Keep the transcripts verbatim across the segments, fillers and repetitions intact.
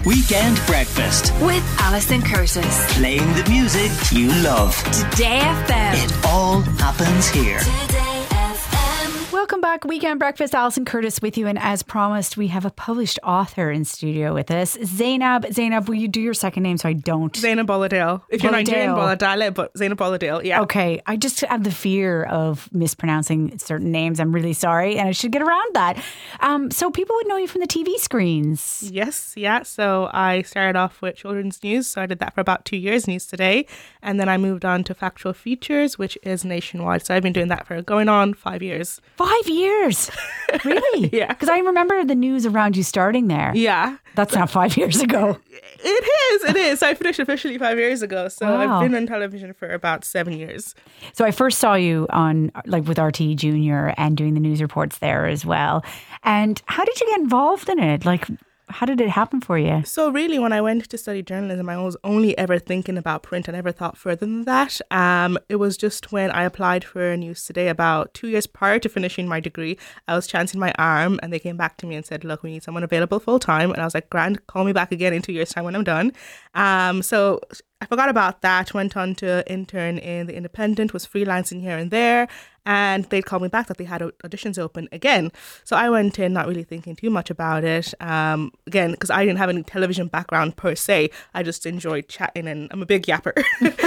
Weekend Breakfast with Alison Curtis. Playing the music you love. Today F M. It all happens here. Today F M. Welcome back, Weekend Breakfast. Alison Curtis with you, and as promised, we have a published author in studio with us, Zainab. Zainab, will you do your second name so I don't? Zainab Bolladale. If you're Nigerian, Bolladale, but Zainab Bolladale, yeah. Okay, I just have the fear of mispronouncing certain names. I'm really sorry, and I should get around that. Um, so people would know you from the T V screens. Yes, yeah. So I started off with children's news, so I did that for about two years, News Today, and then I moved on to Factual Features, which is nationwide. So I've been doing that for going on five years. Five years? Really? Yeah. Because I remember the news around you starting there. Yeah. That's not five years ago. It is, it is. So I finished officially five years ago. So Wow. I've been on television for about seven years. So I first saw you on, like, with R T Junior and doing the news reports there as well. And how did you get involved in it? Like, how did it happen for you? So really, when I went to study journalism, I was only ever thinking about print. I never thought further than that. Um, it was just when I applied for News Today about two years prior to finishing my degree, I was chancing my arm and they came back to me and said, look, we need someone available full time. And I was like, grand, call me back again in two years time when I'm done. Um, so I forgot about that, went on to intern in The Independent, was freelancing here and there, and they'd called me back that they had auditions open again. So I went in not really thinking too much about it. Um, again, because I didn't have any television background per se. I just enjoyed chatting and I'm a big yapper.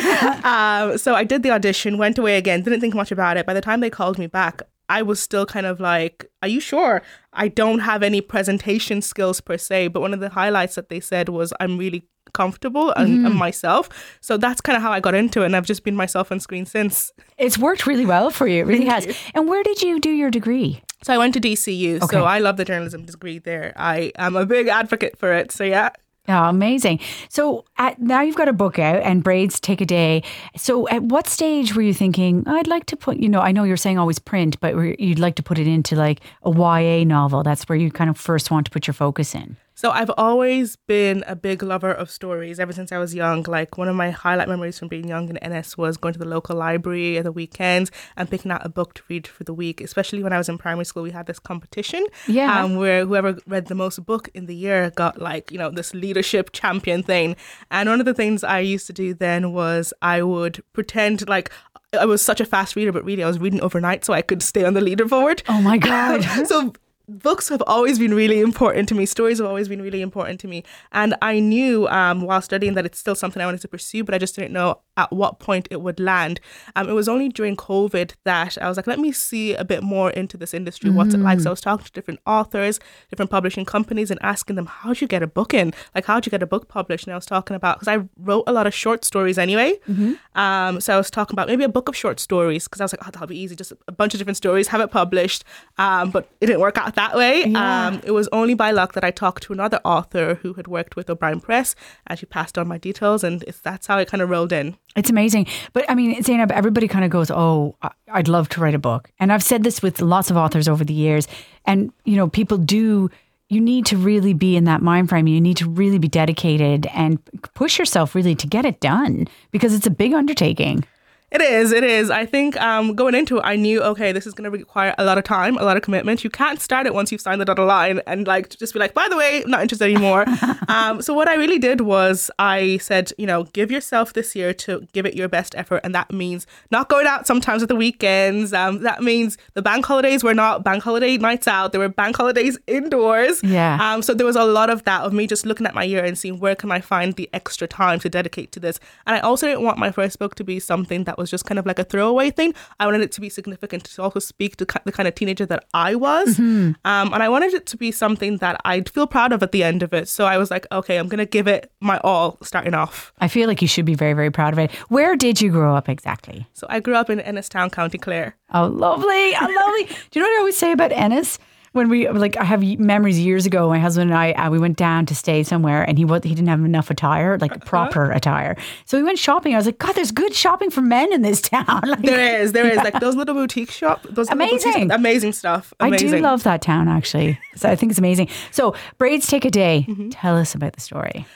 um, so I did the audition, went away again, didn't think much about it. By the time they called me back, I was still kind of like, are you sure? I don't have any presentation skills per se, but one of the highlights that they said was I'm really comfortable and, Mm-hmm. and myself. So that's kind of how I got into it, and I've just been myself on screen since. It's worked really well for you. It really Thank has. you. And where did you do your degree? So I went to D C U, Okay. so I love the journalism degree there. I am a big advocate for it, so yeah. Oh, amazing. So at, now you've got a book out and Braids Take a Day. So at what stage were you thinking, I'd like to put, you know, I know you're saying always print, but you'd like to put it into like a Y A novel. That's where you kind of first want to put your focus in. So I've always been a big lover of stories ever since I was young. Like one of my highlight memories from being young in N S was going to the local library at the weekends and picking out a book to read for the week. Especially when I was in primary school, we had this competition Yeah. um, where whoever read the most book in the year got like, you know, this leadership champion thing. And one of the things I used to do then was I would pretend like I was such a fast reader, but really I was reading overnight so I could stay on the leaderboard. Oh my God. So books have always been really important to me. Stories have always been really important to me. And I knew um, while studying that it's still something I wanted to pursue, but I just didn't know at what point it would land. Um, it was only during COVID that I was like, let me see a bit more into this industry. What's it like? So I was talking to different authors, different publishing companies and asking them, how'd you get a book in? Like, how'd you get a book published? And I was talking about, because I wrote a lot of short stories anyway. Mm-hmm. Um, so I was talking about maybe a book of short stories because I was like, oh, that'll be easy. Just a bunch of different stories, have it published. Um, but it didn't work out that way. Yeah. Um, it was only by luck that I talked to another author who had worked with O'Brien Press, and she passed on my details, and it's, that's how it kind of rolled in. It's amazing. But I mean, Zainab, everybody kind of goes, oh, I- I'd love to write a book. And I've said this with lots of authors over the years. And, you know, people do, you need to really be in that mind frame. You need to really be dedicated and push yourself really to get it done because it's a big undertaking. It is, it is. I think um, going into it, I knew, okay, this is going to require a lot of time, a lot of commitment. You can't start it once you've signed the dotted line and like just be like, by the way, I'm not interested anymore. um, so what I really did was I said, you know, give yourself this year to give it your best effort. And that means not going out sometimes at the weekends. Um, that means the bank holidays were not bank holiday nights out. There were bank holidays indoors. Yeah. Um, so there was a lot of that of me just looking at my year and seeing where can I find the extra time to dedicate to this. And I also didn't want my first book to be something that was just kind of like a throwaway thing. I wanted it to be significant, to also speak to ki- the kind of teenager that I was. Mm-hmm. Um, and I wanted it to be something that I'd feel proud of at the end of it. So I was like, okay, I'm going to give it my all starting off. I feel like you should be very, very proud of it. Where did you grow up exactly? So I grew up in Ennistown, County Clare. Oh, lovely. Oh, lovely. Do you know what I always say about Ennis? When we, like, I have memories years ago, my husband and I, uh, we went down to stay somewhere and he was, he didn't have enough attire, like proper attire. So we went shopping. I was like, God, there's good shopping for men in this town. Like, There is, there is. Like those little boutique shop. Those little Amazing. boutiques, amazing stuff. Amazing. I do love that town, actually. So I think it's amazing. So Braids Take a Day. Tell us about the story.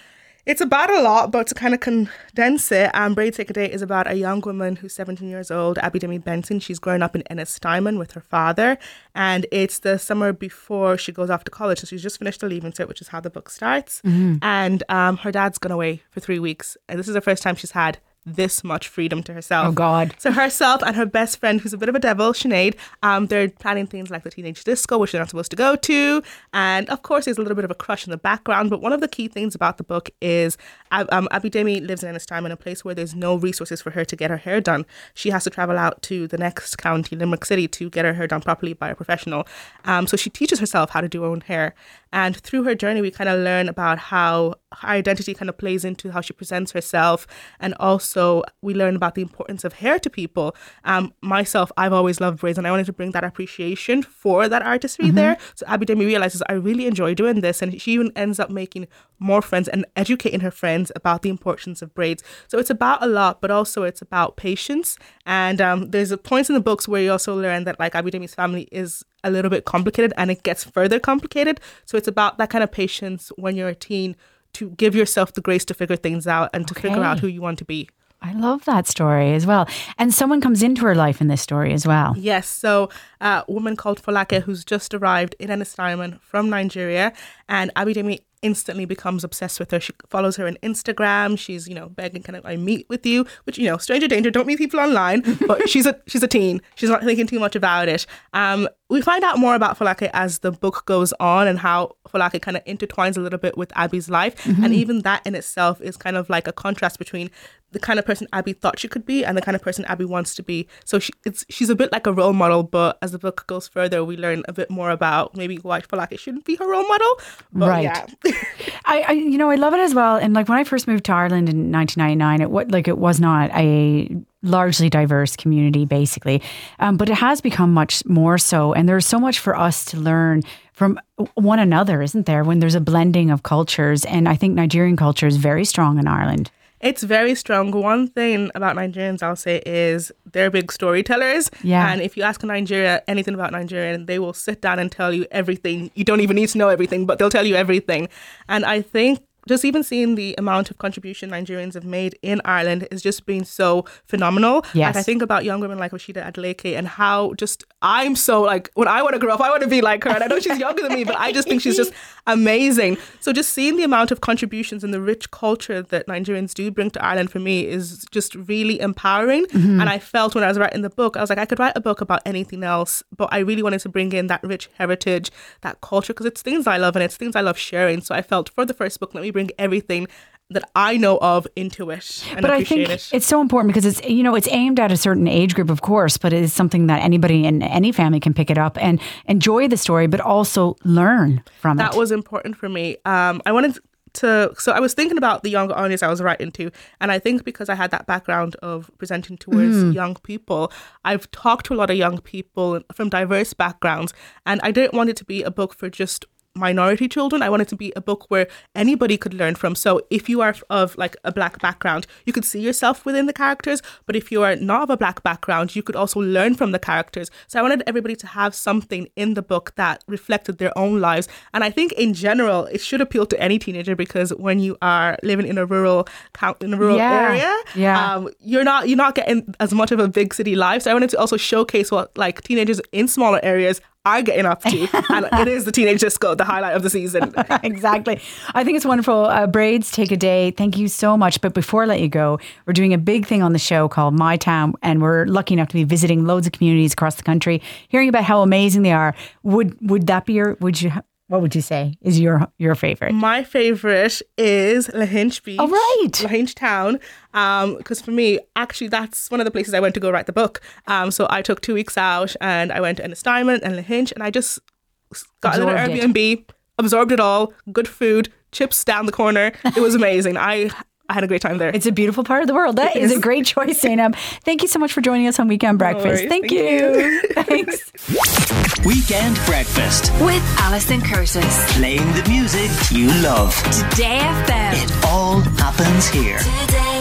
It's about a lot, but to kind of condense it, um, Braids Take a Day is about a young woman who's seventeen years old, Abidemi Benson. She's grown up in Ennistimon with her father, and it's the summer before she goes off to college. So she's just finished the Leaving Cert, which is how the book starts. Mm-hmm. And um, her dad's gone away for three weeks, and this is the first time she's had this much freedom to herself. Oh, God. So herself and her best friend, who's a bit of a devil, Sinead, um, they're planning things like the teenage disco, which they're not supposed to go to. And of course, there's a little bit of a crush in the background. But one of the key things about the book is um, Abidemi lives in Ennistimon, in a place where there's no resources for her to get her hair done. She has to travel out to the next county, Limerick City, to get her hair done properly by a professional. Um, so she teaches herself how to do her own hair. And through her journey, we kind of learn about how her identity kind of plays into how she presents herself. And also we learn about the importance of hair to people. Um, myself, I've always loved braids, and I wanted to bring that appreciation for that artistry mm-hmm. there. So Abidemi realizes, I really enjoy doing this. And she even ends up making more friends and educating her friends about the importance of braids. So it's about a lot, but also it's about patience. And um, there's a points in the books where you also learn that like Abidemi's family is a little bit complicated, and it gets further complicated. So it's about that kind of patience when you're a teen, to give yourself the grace to figure things out and to okay. figure out who you want to be. I love that story as well. And someone comes into her life in this story as well. Yes. So uh, a woman called Folake, who's just arrived in Ennistimon from Nigeria, and Abidemi instantly becomes obsessed with her. She follows her on Instagram. She's, you know, begging, can I meet with you? Which, you know, stranger danger, don't meet people online. But she's a she's a teen. She's not thinking too much about it. Um, we find out more about Folake as the book goes on, and how Folake kind of intertwines a little bit with Abby's life. Mm-hmm. And even that in itself is kind of like a contrast between the kind of person Abby thought she could be and the kind of person Abby wants to be. So she, it's she's a bit like a role model, but as the book goes further, we learn a bit more about maybe why Folake shouldn't be her role model. But right. Yeah. I, I, you know, I love it as well. And like when I first moved to Ireland in nineteen ninety-nine, it what like it was not a largely diverse community, basically, um, but it has become much more so. And there's so much for us to learn from one another, isn't there? When there's a blending of cultures, and I think Nigerian culture is very strong in Ireland. It's very strong. One thing about Nigerians, I'll say, is they're big storytellers. Yeah. And if you ask Nigeria anything about Nigeria, they will sit down and tell you everything. You don't even need to know everything, but they'll tell you everything. And I think just even seeing the amount of contribution Nigerians have made in Ireland is just been so phenomenal. Yes. Like I think about young women like Rashida Adeleke and how just I'm so like, when I want to grow up, I want to be like her. And I know she's younger than me, but I just think she's just amazing. So just seeing the amount of contributions and the rich culture that Nigerians do bring to Ireland for me is just really empowering. Mm-hmm. And I felt when I was writing the book, I was like, I could write a book about anything else, but I really wanted to bring in that rich heritage, that culture, because it's things I love and it's things I love sharing. So I felt for the first book, let me bring everything that I know of into it and but appreciate I think it. It's so important because it's, you know, it's aimed at a certain age group, of course, but it is something that anybody in any family can pick it up and enjoy the story, but also learn from that it. That was important for me. Um, I wanted to, so I was thinking about the younger audience I was writing to, and I think because I had that background of presenting towards mm. young people, I've talked to a lot of young people from diverse backgrounds, and I didn't want it to be a book for just minority children. I want it to be a book where anybody could learn from. So if you are of like a black background, you could see yourself within the characters, but if you are not of a black background, you could also learn from the characters. So I wanted everybody to have something in the book that reflected their own lives. And I think in general, it should appeal to any teenager, because when you are living in a rural in a rural yeah. area, yeah. Um, you're not you're not getting as much of a big city life. So I wanted to also showcase what like teenagers in smaller areas are getting up to, and it is the teenage disco, the highlight of the season. Exactly. I think it's wonderful. Uh, Braids Take a Day. Thank you so much. But before I let you go, we're doing a big thing on the show called My Town, and we're lucky enough to be visiting loads of communities across the country, hearing about how amazing they are. Would would that be your? Would you? What would you say is your your favorite? My favorite is Lahinch Beach. Oh, right. Lahinch Town. Because um, for me, actually, that's one of the places I went to go write the book. Um, so I took two weeks out and I went to Ennistimon and Lahinch, and I just got absorbed a little Airbnb, it. absorbed it all, good food, chips down the corner. It was amazing. I I had a great time there. It's a beautiful part of the world. That is a great choice, Zainab. Thank you so much for joining us on Weekend Breakfast. No Thank, Thank you. you. Thanks. Weekend Breakfast. With Alison Curtis. Playing the music you love. Today F M. It all happens here. Today